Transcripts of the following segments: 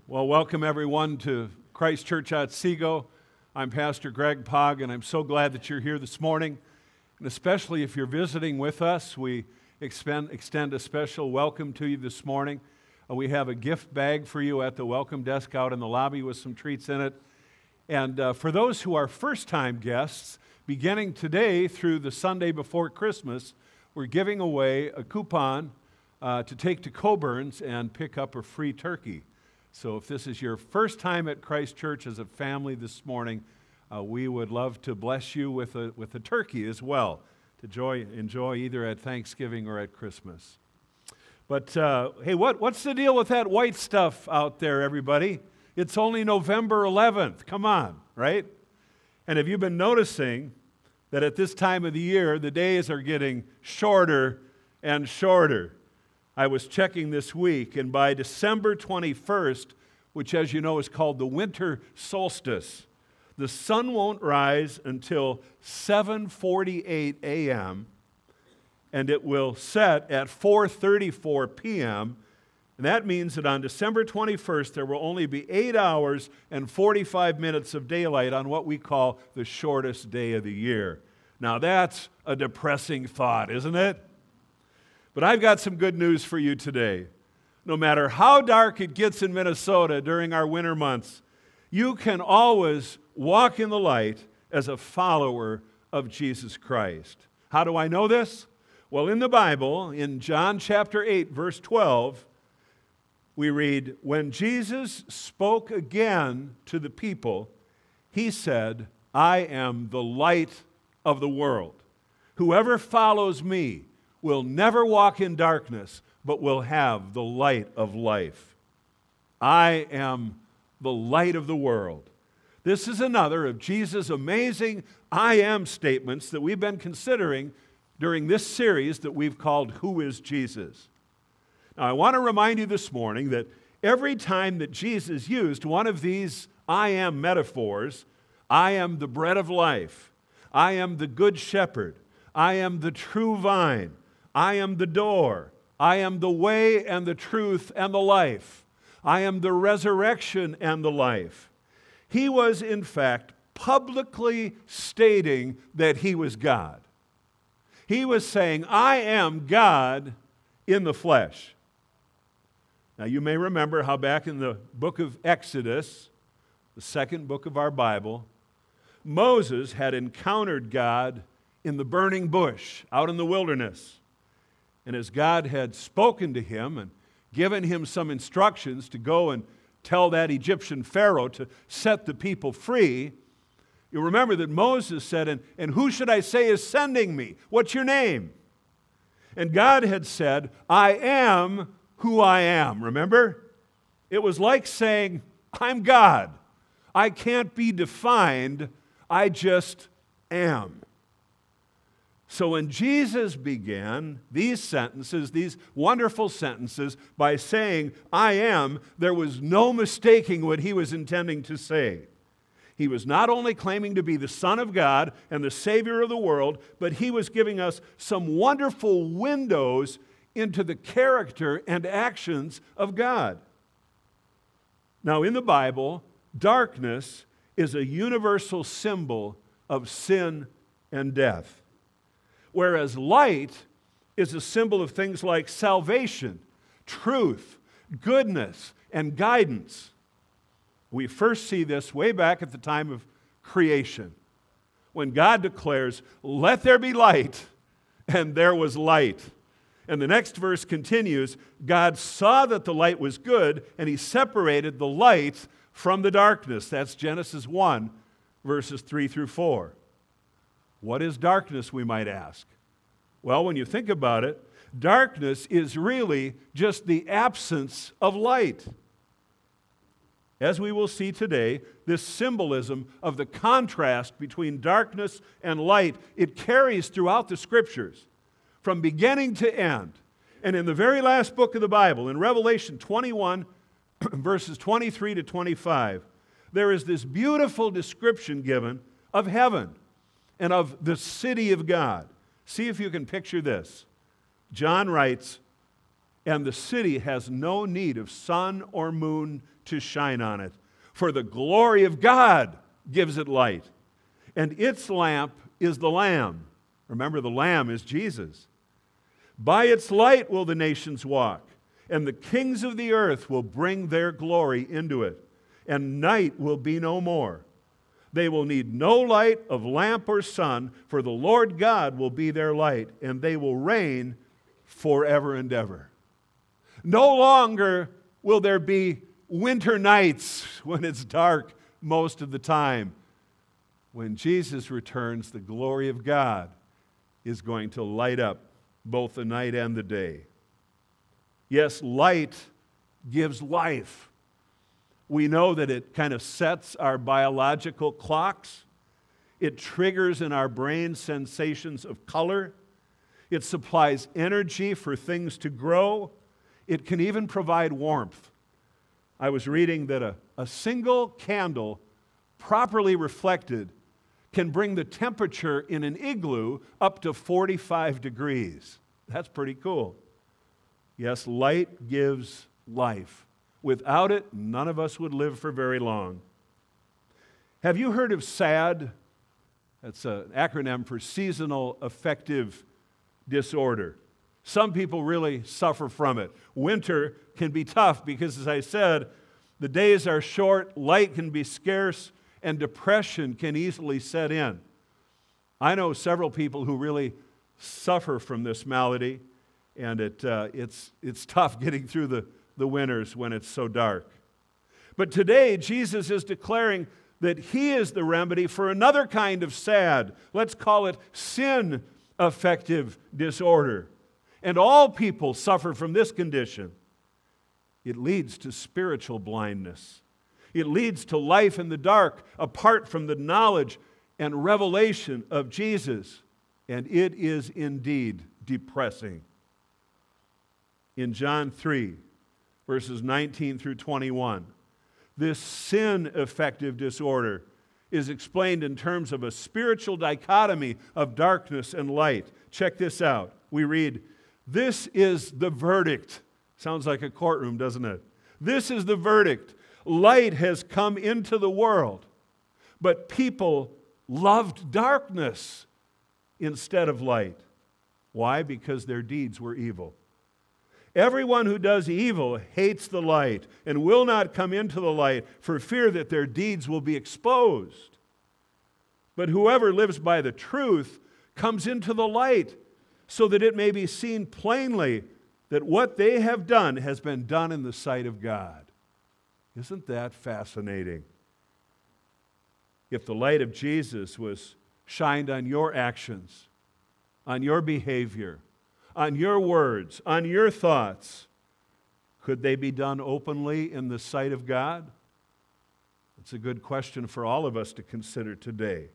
Well, welcome everyone to Christ Church Otsego. I'm Pastor Greg Pog, and I'm so glad that you're here this morning. And especially if you're visiting with us, we extend a special welcome to you this morning. We have a gift bag for you at the welcome desk out in the lobby with some treats in it. And for those who are first-time guests, beginning today through the Sunday before Christmas, we're giving away a coupon to take to Coburn's and pick up a free turkey. So if this is your first time at Christ Church as a family this morning, we would love to bless you with a turkey as well to enjoy either at Thanksgiving or at Christmas. But hey, what's the deal with that white stuff out there, everybody? It's only November 11th. Come on, right? And have you been noticing that at this time of the year, the days are getting shorter and shorter? I was checking this week, and by December 21st, which as you know is called the winter solstice, the sun won't rise until 7:48 a.m., and it will set at 4:34 p.m., and that means that on December 21st, there will only be 8 hours and 45 minutes of daylight on what we call the shortest day of the year. Now that's a depressing thought, isn't it? But I've got some good news for you today. No matter how dark it gets in Minnesota during our winter months, you can always walk in the light as a follower of Jesus Christ. How do I know this? Well, in the Bible, in John chapter 8, verse 12, we read, "When Jesus spoke again to the people, he said, 'I am the light of the world. Whoever follows me will never walk in darkness, but will have the light of life.' I am the light of the world." This is another of Jesus' amazing I am statements that we've been considering during this series that we've called Who is Jesus? Now, I want to remind you this morning that every time that Jesus used one of these I am metaphors, I am the bread of life, I am the good shepherd, I am the true vine, I am the door, I am the way and the truth and the life, I am the resurrection and the life. He was, in fact, publicly stating that he was God. He was saying, I am God in the flesh. Now, you may remember how back in the book of Exodus, the second book of our Bible, Moses had encountered God in the burning bush out in the wilderness. And as God had spoken to him and given him some instructions to go and tell that Egyptian Pharaoh to set the people free, you remember that Moses said, and who should I say is sending me? What's your name? And God had said, I am who I am. Remember? It was like saying, I'm God. I can't be defined. I just am. So when Jesus began these sentences, these wonderful sentences, by saying, I am, there was no mistaking what he was intending to say. He was not only claiming to be the Son of God and the Savior of the world, but he was giving us some wonderful windows into the character and actions of God. Now, in the Bible, darkness is a universal symbol of sin and death, whereas light is a symbol of things like salvation, truth, goodness, and guidance. We first see this way back at the time of creation, when God declares, let there be light, and there was light. And the next verse continues, God saw that the light was good, and he separated the light from the darkness. That's Genesis 1, verses 3 through 4. What is darkness, we might ask? Well, when you think about it, darkness is really just the absence of light. As we will see today, this symbolism of the contrast between darkness and light, it carries throughout the Scriptures, from beginning to end. And in the very last book of the Bible, in Revelation 21, verses 23 to 25, there is this beautiful description given of heaven and of the city of God. See if you can picture this. John writes, "And the city has no need of sun or moon to shine on it. For the glory of God gives it light. And its lamp is the Lamb. Remember, the Lamb is Jesus. By its light will the nations walk, and the kings of the earth will bring their glory into it, and night will be no more. They will need no light of lamp or sun, for the Lord God will be their light, and they will reign forever and ever. No longer will there be winter nights when it's dark most of the time. When Jesus returns, the glory of God is going to light up both the night and the day. Yes, light gives life. We know that it kind of sets our biological clocks. It triggers in our brain sensations of color. It supplies energy for things to grow. It can even provide warmth. I was reading that a single candle, properly reflected, can bring the temperature in an igloo up to 45 degrees. That's pretty cool. Yes, light gives life. Without it, none of us would live for very long. Have you heard of SAD? That's an acronym for Seasonal Affective Disorder. Some people really suffer from it. Winter can be tough because, as I said, the days are short, light can be scarce, and depression can easily set in. I know several people who really suffer from this malady, and it's tough getting through the winters when it's so dark. But today, Jesus is declaring that He is the remedy for another kind of sad. Let's call it sin-affective disorder. And all people suffer from this condition. It leads to spiritual blindness. It leads to life in the dark, apart from the knowledge and revelation of Jesus. And it is indeed depressing. In John 3, verses 19 through 21, this sin-affective disorder is explained in terms of a spiritual dichotomy of darkness and light. Check this out. We read, "This is the verdict." Sounds like a courtroom, doesn't it? This is the verdict. Light has come into the world, but people loved darkness instead of light. Why? Because their deeds were evil. Everyone who does evil hates the light and will not come into the light for fear that their deeds will be exposed. But whoever lives by the truth comes into the light so that it may be seen plainly that what they have done has been done in the sight of God. Isn't that fascinating? If the light of Jesus was shined on your actions, on your behavior, on your words, on your thoughts, could they be done openly in the sight of God? It's a good question for all of us to consider today.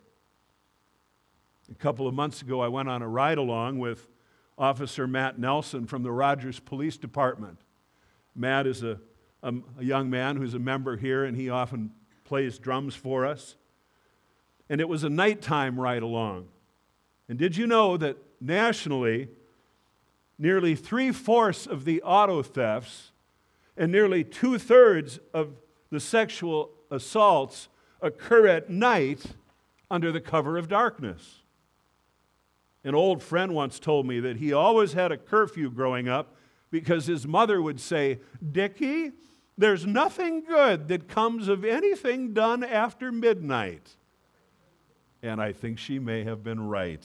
A couple of months ago, I went on a ride-along with Officer Matt Nelson from the Rogers Police Department. Matt is a young man who's a member here, and he often plays drums for us. And it was a nighttime ride-along. And did you know that nationally, nearly 3/4 of the auto thefts and nearly 2/3 of the sexual assaults occur at night under the cover of darkness? An old friend once told me that he always had a curfew growing up because his mother would say, "Dickie, there's nothing good that comes of anything done after midnight." And I think she may have been right.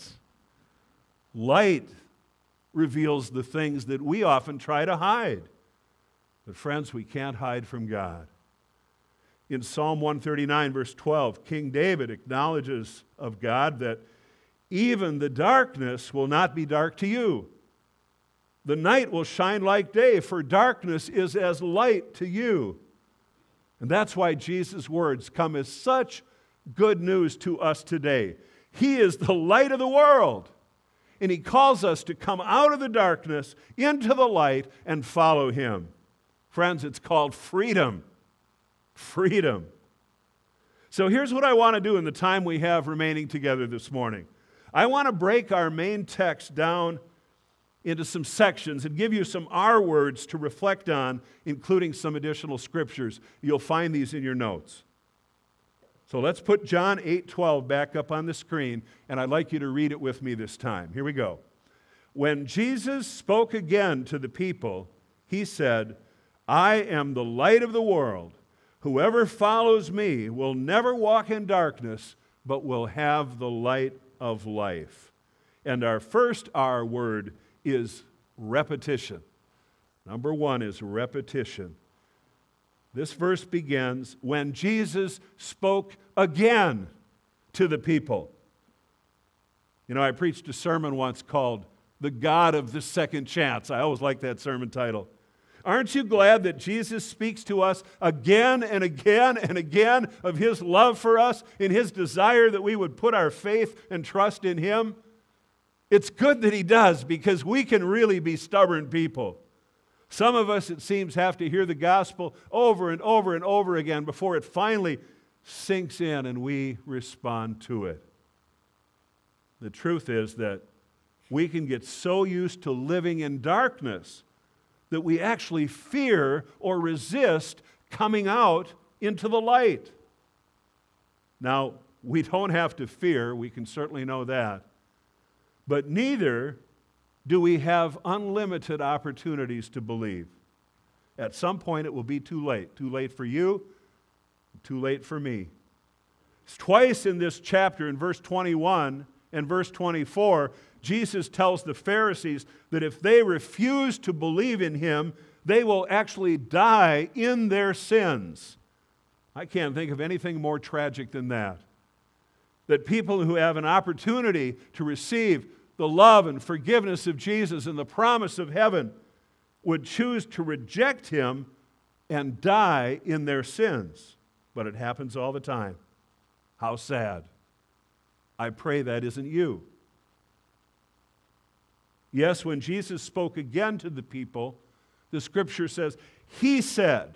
Light reveals the things that we often try to hide. But friends, we can't hide from God. In Psalm 139, verse 12, King David acknowledges of God that even the darkness will not be dark to you. The night will shine like day, for darkness is as light to you. And that's why Jesus' words come as such good news to us today. He is the light of the world, and He calls us to come out of the darkness into the light and follow Him. Friends, it's called freedom. Freedom. So here's what I want to do in the time we have remaining together this morning. I want to break our main text down into some sections and give you some R words to reflect on, including some additional scriptures. You'll find these in your notes. So let's put John 8:12 back up on the screen, and I'd like you to read it with me this time. Here we go. When Jesus spoke again to the people, he said, I am the light of the world. Whoever follows me will never walk in darkness, but will have the light of life. And our first R word is repetition. Number one is repetition. This verse begins, when Jesus spoke again to the people. You know, I preached a sermon once called The God of the Second Chance. I always like that sermon title. Aren't you glad that Jesus speaks to us again and again and again of His love for us and His desire that we would put our faith and trust in Him? It's good that He does, because we can really be stubborn people. Some of us, it seems, have to hear the gospel over and over and over again before it finally sinks in and we respond to it. The truth is that we can get so used to living in darkness that we actually fear or resist coming out into the light. Now, we don't have to fear, we can certainly know that, but neither do we have unlimited opportunities to believe. At some point it will be too late. Too late for you, too late for me. It's twice in this chapter, in verse 21 and verse 24, Jesus tells the Pharisees that if they refuse to believe in Him, they will actually die in their sins. I can't think of anything more tragic than that. That people who have an opportunity to receive the love and forgiveness of Jesus and the promise of heaven would choose to reject Him and die in their sins. But it happens all the time. How sad. I pray that isn't you. Yes, when Jesus spoke again to the people, the Scripture says, He said.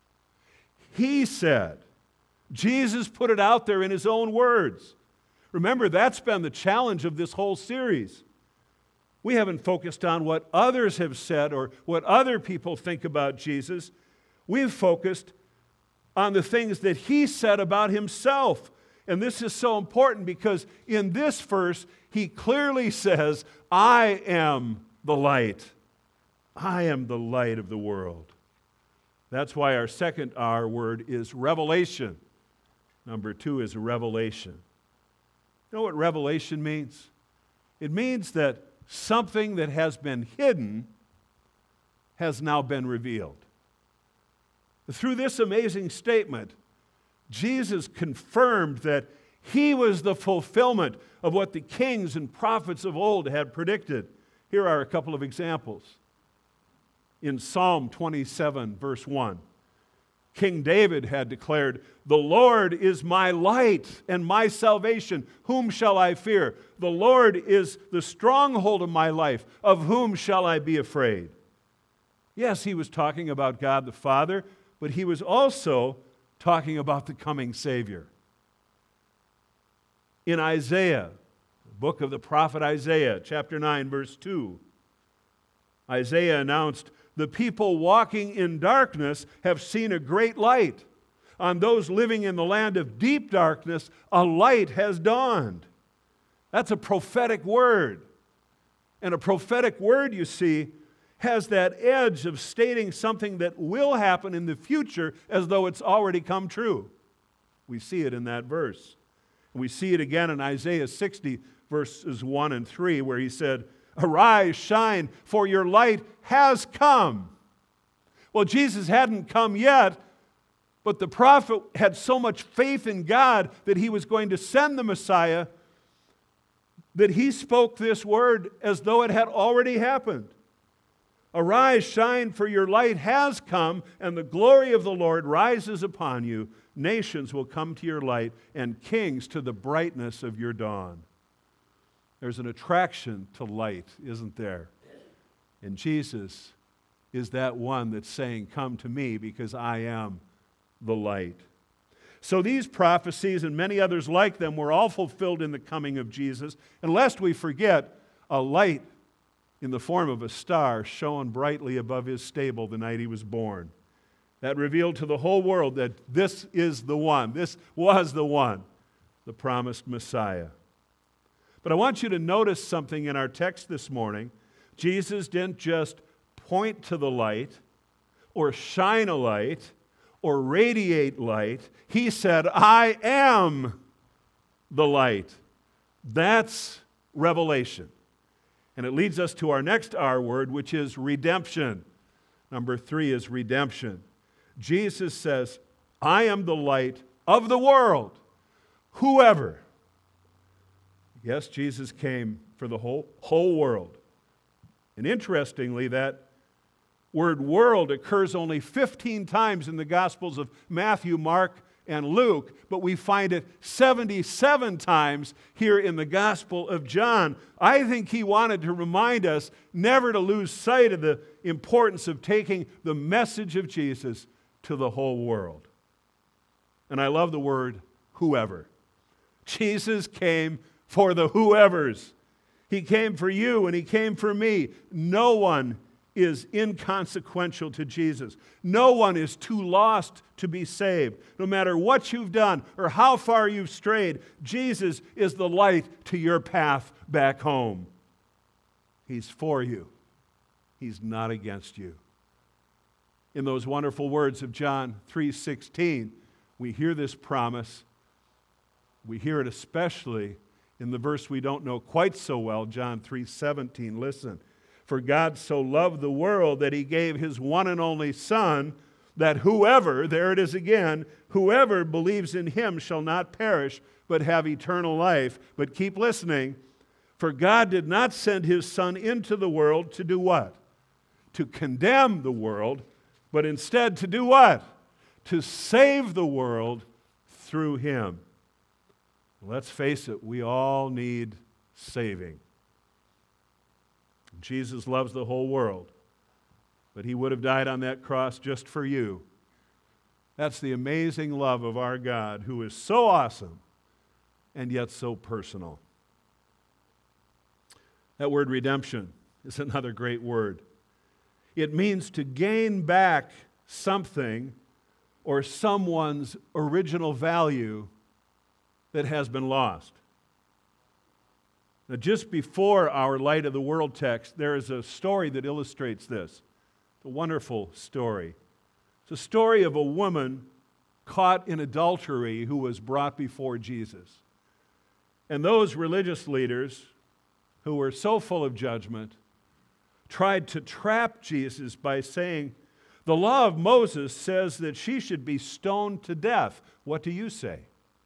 Jesus put it out there in His own words. Remember, that's been the challenge of this whole series. We haven't focused on what others have said or what other people think about Jesus. We've focused on the things that He said about Himself. And this is so important because in this verse, He clearly says, I am the light. I am the light of the world. That's why our second R word is revelation. Number two is revelation. You know what revelation means? It means that something that has been hidden has now been revealed. Through this amazing statement, Jesus confirmed that He was the fulfillment of what the kings and prophets of old had predicted. Here are a couple of examples. In Psalm 27, verse 1, King David had declared, the Lord is my light and my salvation. Whom shall I fear? The Lord is the stronghold of my life. Of whom shall I be afraid? Yes, he was talking about God the Father, but he was also talking about the coming Savior. In Isaiah, the book of the prophet Isaiah, chapter 9, verse 2, Isaiah announced, the people walking in darkness have seen a great light. On those living in the land of deep darkness, a light has dawned. That's a prophetic word. And a prophetic word, you see, has that edge of stating something that will happen in the future as though it's already come true. We see it in that verse. We see it again in Isaiah 60, verses 1 and 3, where he said, arise, shine, for your light has come. Well, Jesus hadn't come yet, but the prophet had so much faith in God that he was going to send the Messiah that he spoke this word as though it had already happened. Arise, shine, for your light has come, and the glory of the Lord rises upon you. Nations will come to your light, and kings to the brightness of your dawn. There's an attraction to light, isn't there? And Jesus is that one that's saying, come to me because I am the light. So these prophecies and many others like them were all fulfilled in the coming of Jesus. And lest we forget, a light in the form of a star shone brightly above his stable the night he was born. That revealed to the whole world that this is the one, this was the one, the promised Messiah. But I want you to notice something in our text this morning. Jesus didn't just point to the light or shine a light or radiate light. He said, I am the light. That's revelation. And it leads us to our next R word, which is redemption. Number 3 is redemption. Jesus says, I am the light of the world. Whoever. Yes, Jesus came for the whole world. And interestingly, that word world occurs only 15 times in the Gospels of Matthew, Mark, and Luke, but we find it 77 times here in the Gospel of John. I think he wanted to remind us never to lose sight of the importance of taking the message of Jesus to the whole world. And I love the word whoever. Jesus came for the whoever's. He came for you and he came for me. No one is inconsequential to Jesus. No one is too lost to be saved. No matter what you've done or how far you've strayed, Jesus is the light to your path back home. He's for you. He's not against you. In those wonderful words of John 3:16, we hear this promise. We hear it especially in the verse we don't know quite so well, John 3:17. Listen. For God so loved the world that he gave his one and only Son, that whoever, there it is again, whoever believes in him shall not perish, but have eternal life. But keep listening. For God did not send his Son into the world to do what? To condemn the world, but instead to do what? To save the world through him. Let's face it, we all need saving. Jesus loves the whole world, but he would have died on that cross just for you. That's the amazing love of our God, who is so awesome and yet so personal. That word redemption is another great word. It means to gain back something or someone's original value that has been lost. Now, just before our Light of the World text, there is a story that illustrates this. It's a wonderful story. It's a story of a woman caught in adultery who was brought before Jesus. And those religious leaders, who were so full of judgment, tried to trap Jesus by saying, the law of Moses says that she should be stoned to death. What do you say?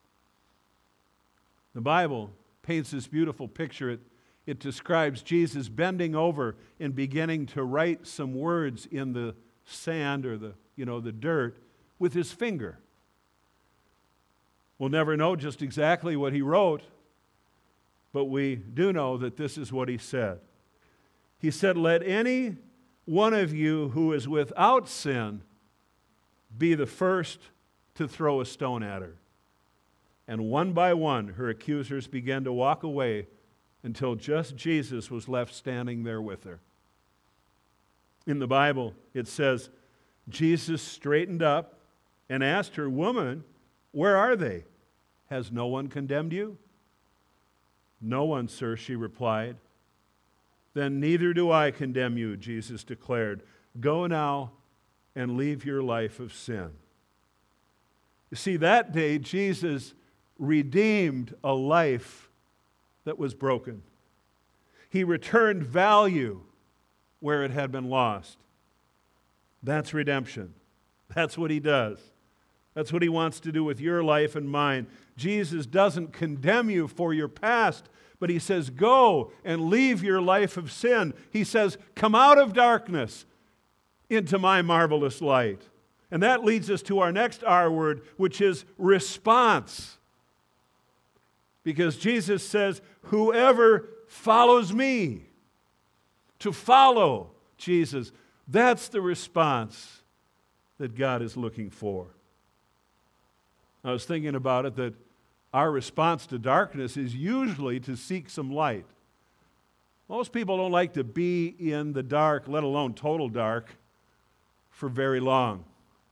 The Bible paints this beautiful picture. It describes Jesus bending over and beginning to write some words in the sand or the dirt with his finger. We'll never know just exactly what he wrote, but we do know that this is what he said. He said, let any one of you who is without sin be the first to throw a stone at her. And one by one, her accusers began to walk away until just Jesus was left standing there with her. In the Bible, it says, Jesus straightened up and asked her, woman, where are they? Has no one condemned you? No one, sir, she replied. Then neither do I condemn you, Jesus declared. Go now and leave your life of sin. You see, that day, Jesus redeemed a life that was broken. He returned value where it had been lost. That's redemption. That's what he does. That's what he wants to do with your life and mine. Jesus doesn't condemn you for your past, but he says, go and leave your life of sin. He says, come out of darkness into my marvelous light. And that leads us to our next R word, which is response. Because Jesus says, whoever follows me, to follow Jesus, that's the response that God is looking for. I was thinking about it, that our response to darkness is usually to seek some light. Most people don't like to be in the dark, let alone total dark, for very long.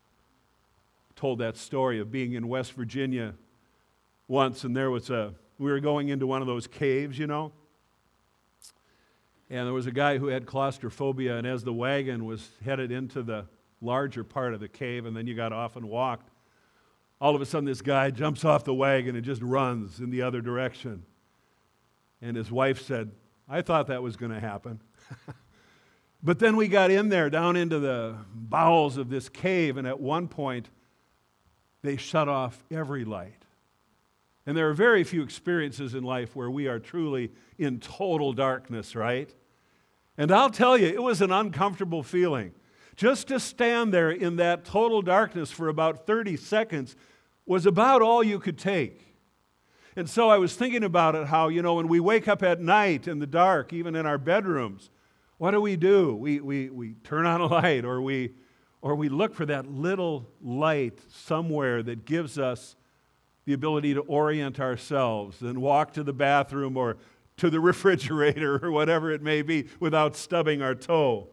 I told that story of being in West Virginia once, and we were going into one of those caves, you know, and there was a guy who had claustrophobia, and as the wagon was headed into the larger part of the cave, and then you got off and walked, all of a sudden this guy jumps off the wagon and just runs in the other direction. And his wife said, I thought that was going to happen. But then we got in there, down into the bowels of this cave, and at one point, they shut off every light. And there are very few experiences in life where we are truly in total darkness, right? And I'll tell you, it was an uncomfortable feeling. Just to stand there in that total darkness for about 30 seconds was about all you could take. And so I was thinking about it, how, you know, when we wake up at night in the dark, even in our bedrooms, what do? We turn on a light, or we look for that little light somewhere that gives us the ability to orient ourselves and walk to the bathroom or to the refrigerator or whatever it may be without stubbing our toe.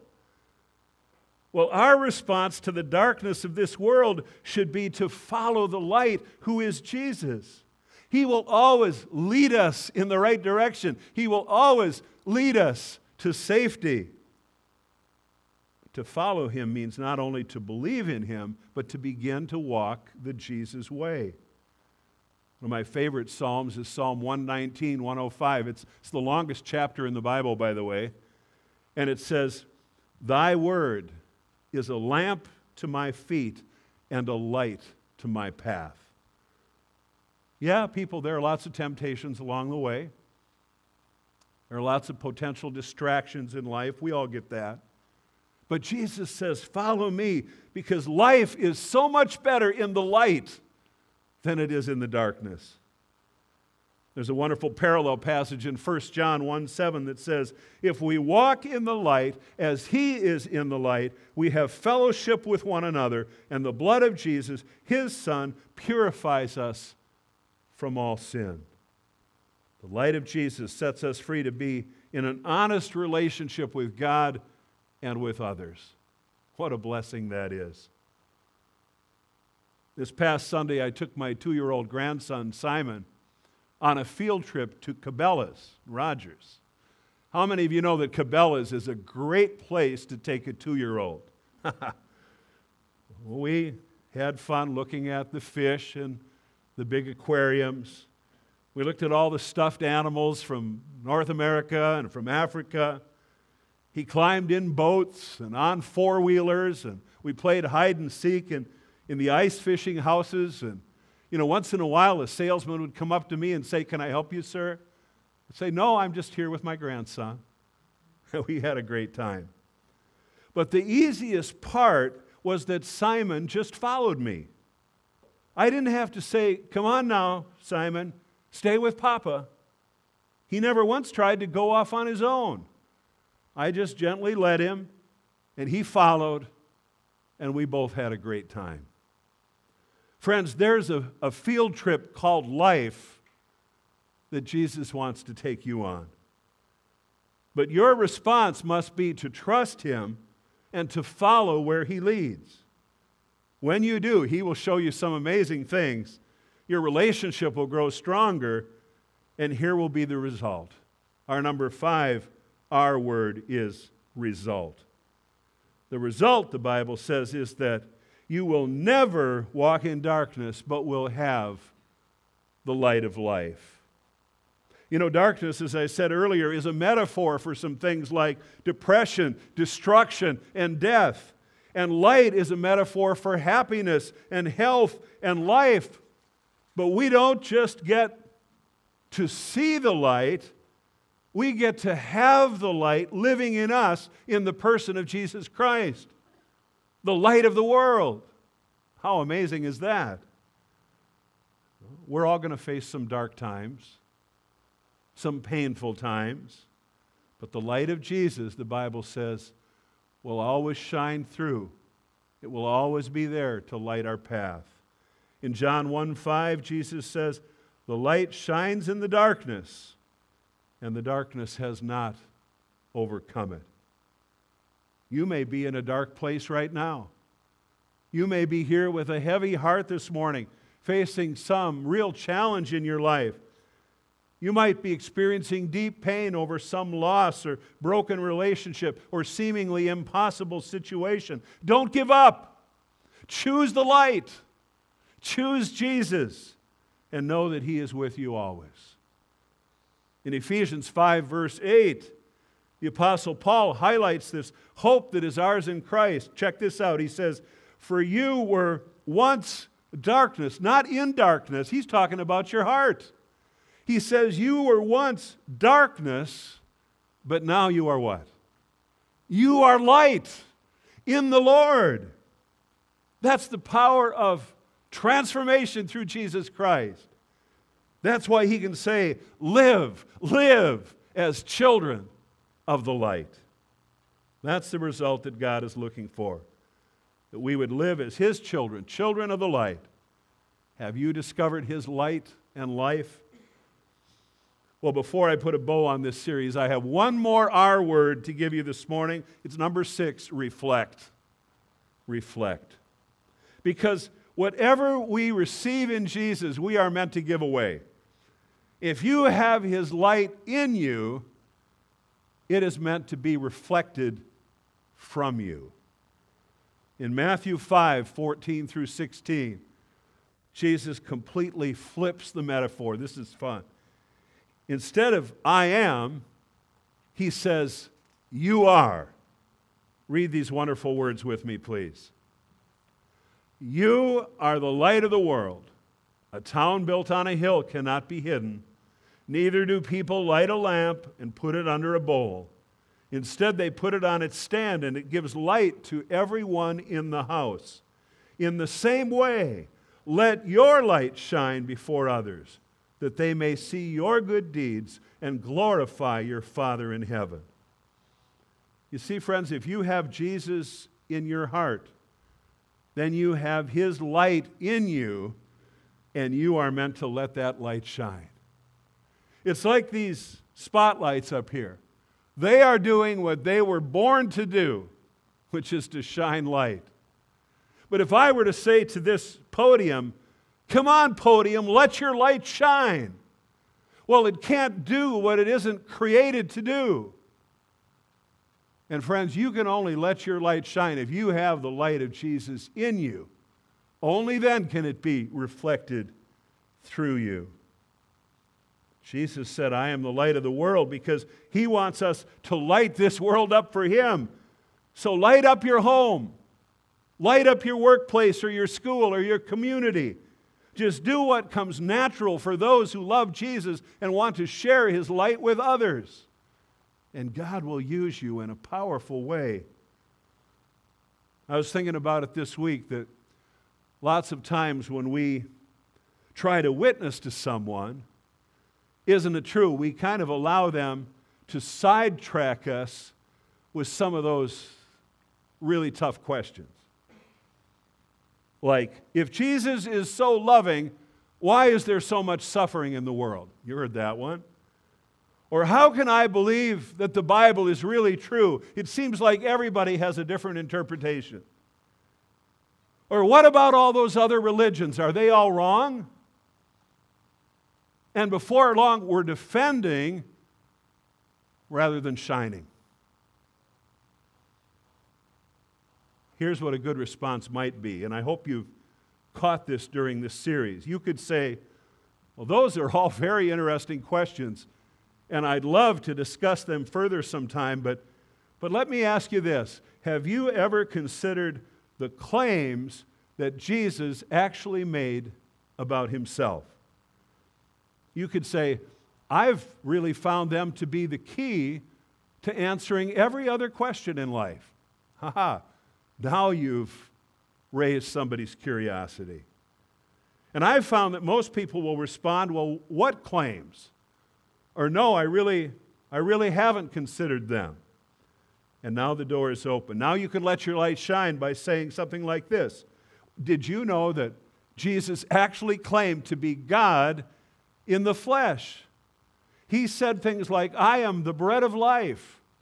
Well, our response to the darkness of this world should be to follow the light, who is Jesus. He will always lead us in the right direction. He will always lead us to safety. To follow Him means not only to believe in Him, but to begin to walk the Jesus way. One of my favorite Psalms is Psalm 119, 105. It's the longest chapter in the Bible, by the way. And it says, Thy word is a lamp to my feet and a light to my path. Yeah, people, there are lots of temptations along the way. There are lots of potential distractions in life. We all get that. But Jesus says, follow me, because life is so much better in the light than it is in the darkness. There's a wonderful parallel passage in 1 John 1:7 that says, if we walk in the light as He is in the light, we have fellowship with one another, and the blood of Jesus, His Son, purifies us from all sin. The light of Jesus sets us free to be in an honest relationship with God and with others. What a blessing that is. This past Sunday, I took my 2-year-old grandson, Simon, on a field trip to Cabela's, Rogers. How many of you know that Cabela's is a great place to take a 2-year-old? We had fun looking at the fish and the big aquariums. We looked at all the stuffed animals from North America and from Africa. He climbed in boats and on four-wheelers, and we played hide and seek in the ice fishing houses. And, you know, once in a while a salesman would come up to me and say, can I help you, sir? I'd say, no, I'm just here with my grandson. We had a great time. But the easiest part was that Simon just followed me. I didn't have to say, come on now, Simon, stay with Papa. He never once tried to go off on his own. I just gently led him, and he followed, and we both had a great time. Friends, there's a field trip called life that Jesus wants to take you on. But your response must be to trust Him and to follow where He leads. When you do, He will show you some amazing things. Your relationship will grow stronger, and here will be the result. Our number 5, our word is result. The result, the Bible says, is that you will never walk in darkness, but will have the light of life. You know, darkness, as I said earlier, is a metaphor for some things like depression, destruction, and death. And light is a metaphor for happiness and health and life. But we don't just get to see the light, we get to have the light living in us in the person of Jesus Christ, the light of the world. How amazing is that? We're all going to face some dark times, some painful times, but the light of Jesus, the Bible says, will always shine through. It will always be there to light our path. In John 1:5, Jesus says, the light shines in the darkness, and the darkness has not overcome it. You may be in a dark place right now. You may be here with a heavy heart this morning, facing some real challenge in your life. You might be experiencing deep pain over some loss or broken relationship or seemingly impossible situation. Don't give up. Choose the light. Choose Jesus and know that He is with you always. In Ephesians 5, verse 8, the Apostle Paul highlights this hope that is ours in Christ. Check this out. He says, "For you were once darkness," not in darkness. He's talking about your heart. He says, you were once darkness, but now you are what? You are light in the Lord. That's the power of transformation through Jesus Christ. That's why He can say, live as children of the light. That's the result that God is looking for. That we would live as His children, children of the light. Have you discovered His light and life? Well, before I put a bow on this series, I have one more R word to give you this morning. It's number 6, reflect. Reflect. Because whatever we receive in Jesus, we are meant to give away. If you have His light in you, it is meant to be reflected from you. In Matthew 5, 14 through 16, Jesus completely flips the metaphor. This is fun. Instead of I am, He says, you are. Read these wonderful words with me, please. You are the light of the world. A town built on a hill cannot be hidden. Neither do people light a lamp and put it under a bowl. Instead, they put it on its stand, and it gives light to everyone in the house. In the same way, let your light shine before others, that they may see your good deeds and glorify your Father in heaven. You see, friends, if you have Jesus in your heart, then you have His light in you, and you are meant to let that light shine. It's like these spotlights up here. They are doing what they were born to do, which is to shine light. But if I were to say to this podium, come on, podium, let your light shine. Well, it can't do what it isn't created to do. And friends, you can only let your light shine if you have the light of Jesus in you. Only then can it be reflected through you. Jesus said, I am the light of the world, because He wants us to light this world up for Him. So light up your home. Light up your workplace or your school or your community. Just do what comes natural for those who love Jesus and want to share His light with others. And God will use you in a powerful way. I was thinking about it this week, that lots of times when we try to witness to someone, isn't it true, we kind of allow them to sidetrack us with some of those really tough questions. Like, if Jesus is so loving, why is there so much suffering in the world? You heard that one. Or how can I believe that the Bible is really true? It seems like everybody has a different interpretation. Or what about all those other religions? Are they all wrong? And before long, we're defending rather than shining. Here's what a good response might be, and I hope you've caught this during this series. You could say, well, those are all very interesting questions, and I'd love to discuss them further sometime, but let me ask you this. Have you ever considered the claims that Jesus actually made about Himself? You could say, I've really found them to be the key to answering every other question in life. Now you've raised somebody's curiosity. And I've found that most people will respond, well, what claims? Or no, I really haven't considered them. And now the door is open. Now you can let your light shine by saying something like this. Did you know that Jesus actually claimed to be God in the flesh? He said things like, I am the bread of life.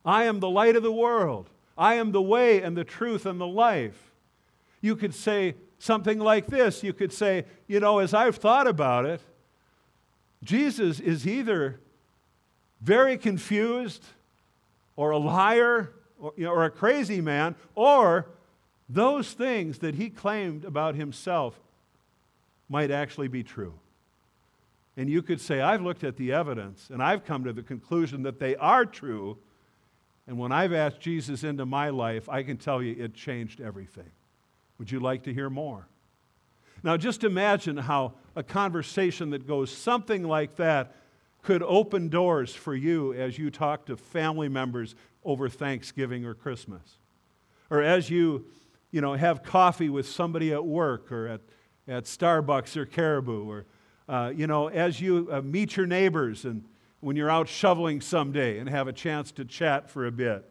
I am the light of the world. I am the way and the truth and the life. You could say something like this. You could say, as I've thought about it, Jesus is either very confused or a liar or a crazy man, or those things that he claimed about himself might actually be true. And you could say, I've looked at the evidence and I've come to the conclusion that they are true. And when I've asked Jesus into my life, I can tell you it changed everything. Would you like to hear more? Now just imagine how a conversation that goes something like that could open doors for you as you talk to family members over Thanksgiving or Christmas. Or as you have coffee with somebody at work or at Starbucks or Caribou, or as you meet your neighbors and when you're out shoveling someday and have a chance to chat for a bit.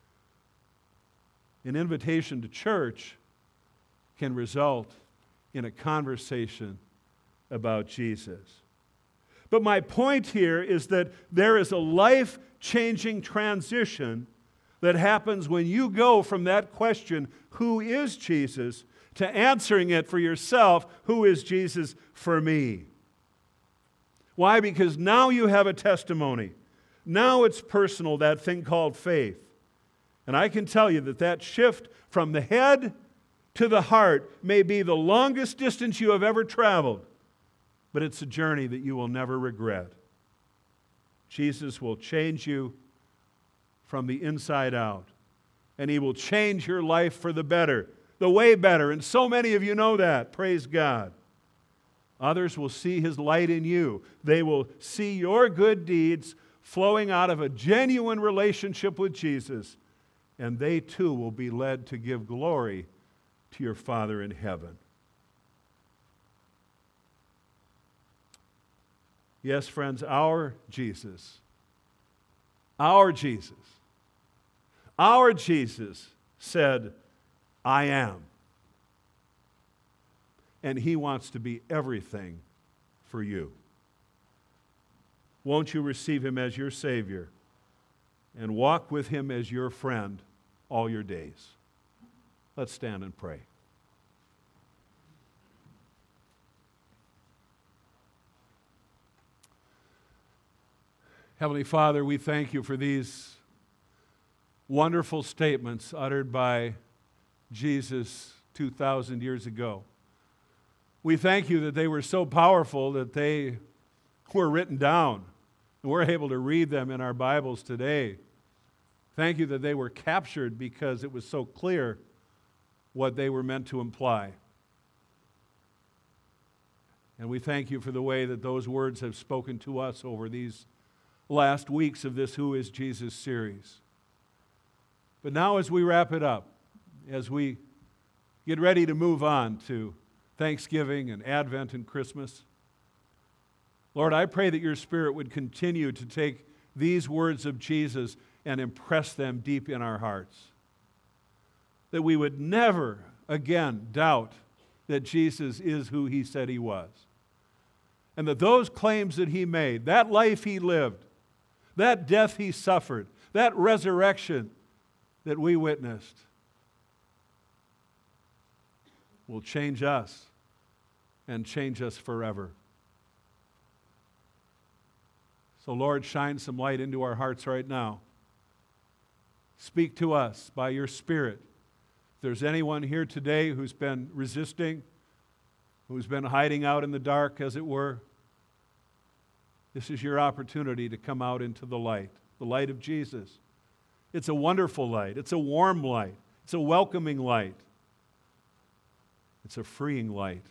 An invitation to church can result in a conversation about Jesus. But my point here is that there is a life-changing transition that happens when you go from that question, who is Jesus, to answering it for yourself, who is Jesus for me? Why? Because now you have a testimony. Now it's personal, that thing called faith. And I can tell you that shift from the head to the heart may be the longest distance you have ever traveled, but it's a journey that you will never regret. Jesus will change you from the inside out, and He will change your life for the better, the way better, and so many of you know that. Praise God. Others will see His light in you. They will see your good deeds flowing out of a genuine relationship with Jesus, and they too will be led to give glory to your Father in heaven. Yes, friends, our Jesus said, I am. And He wants to be everything for you. Won't you receive Him as your Savior and walk with Him as your friend all your days? Let's stand and pray. Heavenly Father, we thank You for these wonderful statements uttered by Jesus 2,000 years ago. We thank You that they were so powerful that they were written down, and we're able to read them in our Bibles today. Thank You that they were captured because it was so clear what they were meant to imply. And we thank You for the way that those words have spoken to us over these last weeks of this Who is Jesus series. But now as we wrap it up, as we get ready to move on to Thanksgiving and Advent and Christmas, Lord, I pray that Your Spirit would continue to take these words of Jesus and impress them deep in our hearts. That we would never again doubt that Jesus is who He said He was. And that those claims that He made, that life He lived, that death He suffered, that resurrection that we witnessed, will change us and change us forever. So Lord, shine some light into our hearts right now. Speak to us by Your Spirit. If there's anyone here today who's been resisting, who's been hiding out in the dark, as it were, this is your opportunity to come out into the light of Jesus. It's a wonderful light. It's a warm light. It's a welcoming light. It's a freeing light.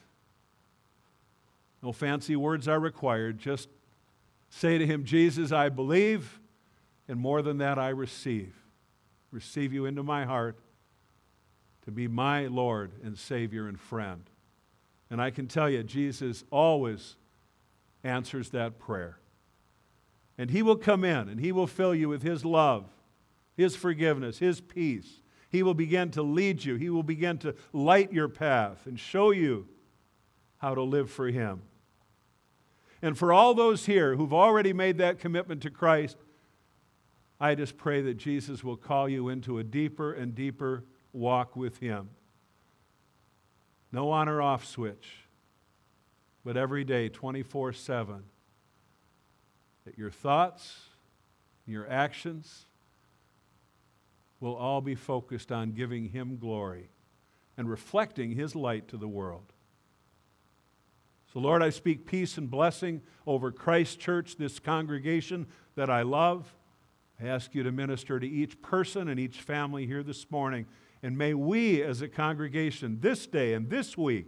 No fancy words are required. Just say to Him, Jesus, I believe, and more than that, I receive. Receive You into my heart to be my Lord and Savior and friend. And I can tell you, Jesus always answers that prayer. And He will come in and He will fill you with His love, His forgiveness, His peace. He will begin to lead you. He will begin to light your path and show you how to live for Him. And for all those here who've already made that commitment to Christ, I just pray that Jesus will call you into a deeper and deeper walk with Him. No on or off switch, but every day, 24/7, that your thoughts, your actions will all be focused on giving Him glory and reflecting His light to the world. So, Lord, I speak peace and blessing over Christ Church, this congregation that I love. I ask you to minister to each person and each family here this morning. And may we as a congregation this day and this week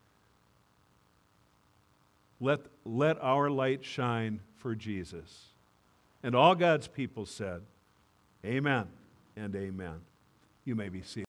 let our light shine for Jesus. And all God's people said, amen and amen. You may be seated.